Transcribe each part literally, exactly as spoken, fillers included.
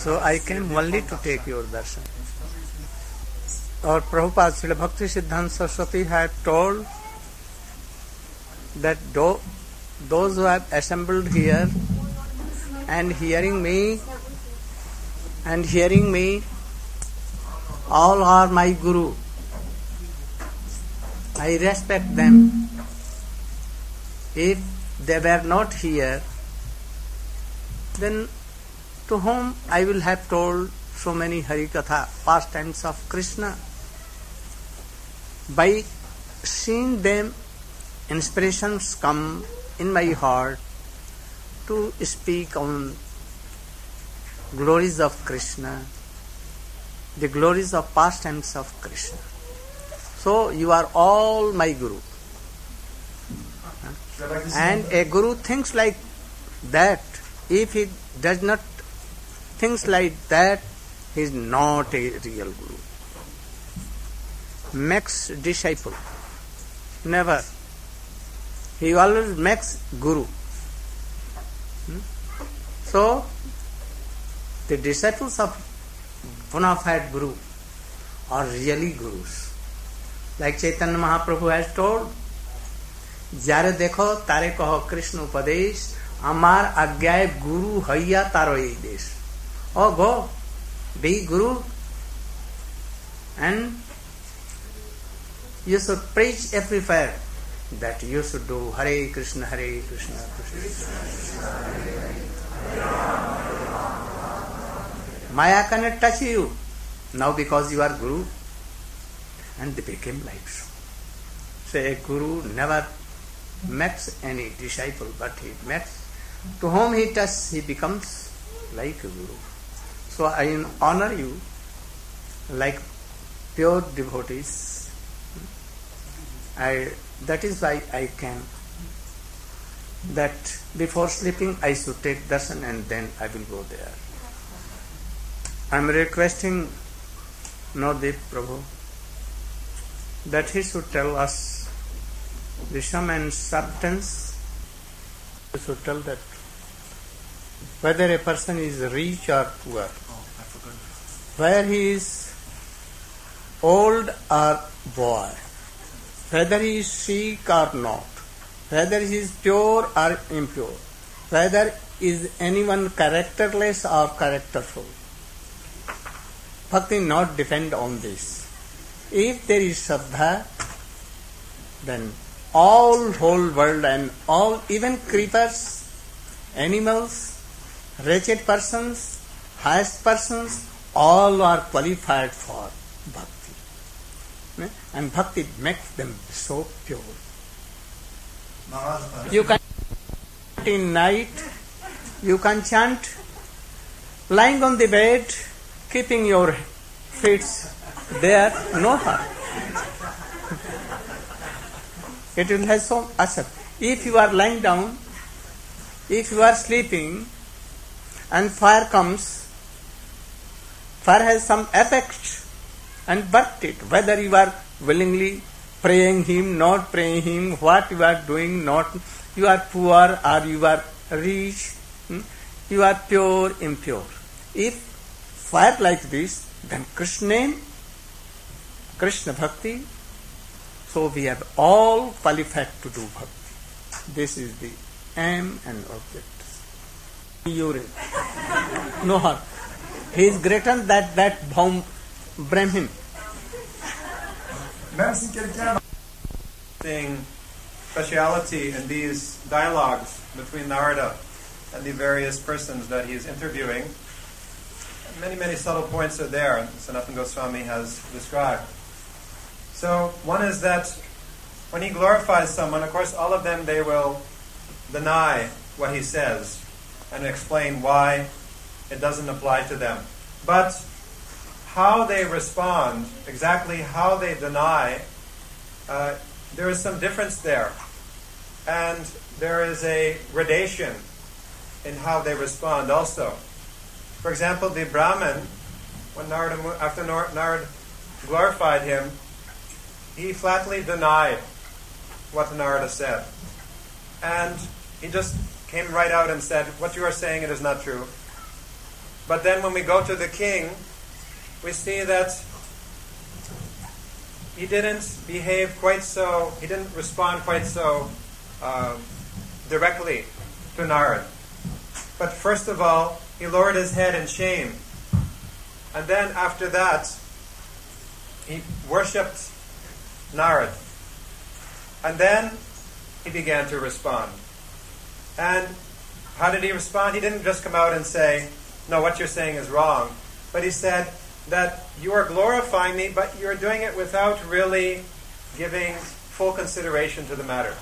So I came only to take your darshan. Or Prabhupada, Srila Bhakti Siddhanta Saraswati had told that do, those who have assembled here and hearing me and hearing me, all are my Guru. I respect them. If they were not here, then to whom I will have told so many Harikatha, pastimes of Krishna? By seeing them, inspirations come in my heart to speak on glories of Krishna, the glories of pastimes of Krishna. So you are all my Guru. And a Guru thinks like that. If he does not think like that, he is not a real Guru. Makes disciple. Never. He always makes Guru. Hmm? So, the disciples of bona fide Guru are really Gurus. Like Chaitanya Mahaprabhu has told, Jare dekho tare kaho Krishna upadesh, amar agyay Guru haiya taro ei desh. Oh, go, be Guru, and you should preach everywhere that you should do Hare Krishna, Hare Krishna, Krishna Krishna, Hare Hare. Maya cannot touch you now because you are Guru, and they became like so. So a Guru never makes any disciple, but he makes, to whom he touches, he becomes like a Guru. So I honor you like pure devotees. I, that is why I came. That before sleeping I should take darshan and then I will go there. I am requesting Navdeep Prabhu that he should tell us the sum and substance. He should tell that whether a person is rich or poor, Oh, I forgot. where he is old or boy, whether he is sick or not, whether he is pure or impure, whether is anyone characterless or characterful. Bhakti not depend on this. If there is Shraddha, then all whole world and all, even creepers, animals, wretched persons, highest persons, all are qualified for bhakti. And bhakti makes them so pure. You can chant in night, you can chant lying on the bed, keeping your feet there, no harm. It will have some asar. If you are lying down, if you are sleeping, and fire comes, fire has some effect and burnt it. Whether you are willingly praying him, not praying him, what you are doing, not, you are poor or you are rich, hmm? you are pure, impure. If fire like this, then Krishna name, Krishna bhakti, so we have all qualified to do bhakti. This is the aim and object. Urine. No harm. He is greater than that Bhaum Brahmin. Seeing speciality in these dialogues between Narada and the various persons that he is interviewing. Many, many subtle points are there, Sanatana Goswami has described. So, one is that when he glorifies someone, of course, all of them, they will deny what he says and explain why it doesn't apply to them. But how they respond, exactly how they deny, uh, there is some difference there. And there is a gradation in how they respond also. For example, the Brahmin, when Narada, after Narada glorified him, he flatly denied what Narada said. And he just came right out and said, what you are saying, it is not true. But then when we go to the king, we see that he didn't behave quite so, he didn't respond quite so um, directly to Narad. But first of all, he lowered his head in shame. And then after that, he worshipped Narad. And then he began to respond. And how did he respond? He didn't just come out and say, no, what you're saying is wrong. But he said that you are glorifying me, but you're doing it without really giving full consideration to the matter.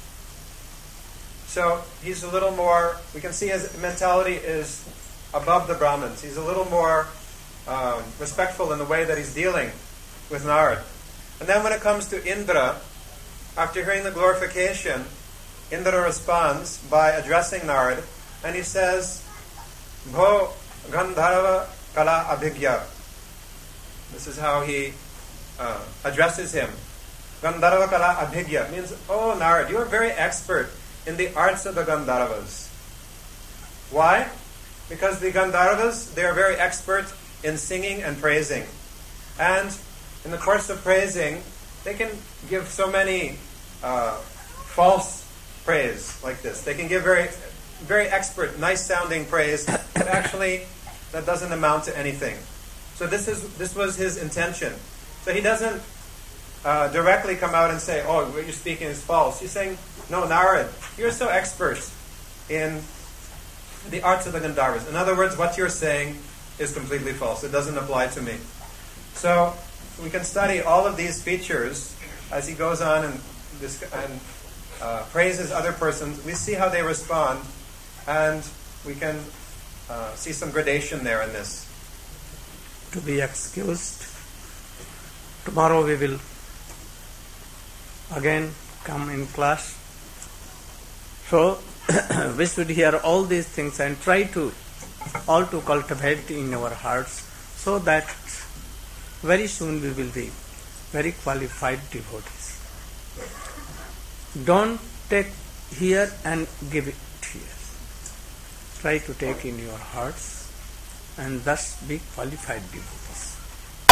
So he's a little more, we can see his mentality is above the Brahmins. He's a little more um, respectful in the way that he's dealing with Narad. And then when it comes to Indra, after hearing the glorification, Indra responds by addressing Narad, and he says, Bho Gandharva Kala Abhigya. This is how he uh, addresses him. Gandharva Kala Abhigya means, oh Narad, you are very expert in the arts of the Gandharvas. Why? Because the Gandharvas, they are very expert in singing and praising. And in the course of praising, they can give so many uh, false praise like this. They can give very, very expert, nice-sounding praise, but actually that doesn't amount to anything. So this is this was his intention. So he doesn't uh, directly come out and say, "Oh, what you're speaking is false." He's saying, "No, Narad, you're so expert in the arts of the Gandharvas. In other words, what you're saying is completely false. It doesn't apply to me." So we can study all of these features as he goes on and, this, and uh, praises other persons. We see how they respond, and we can uh, see some gradation there in this. To be excused. Tomorrow we will again come in class. So we should hear all these things and try to all to cultivate in our hearts, so that very soon we will be very qualified devotees. Don't take here and give it here. Try to take in your hearts and thus be qualified devotees.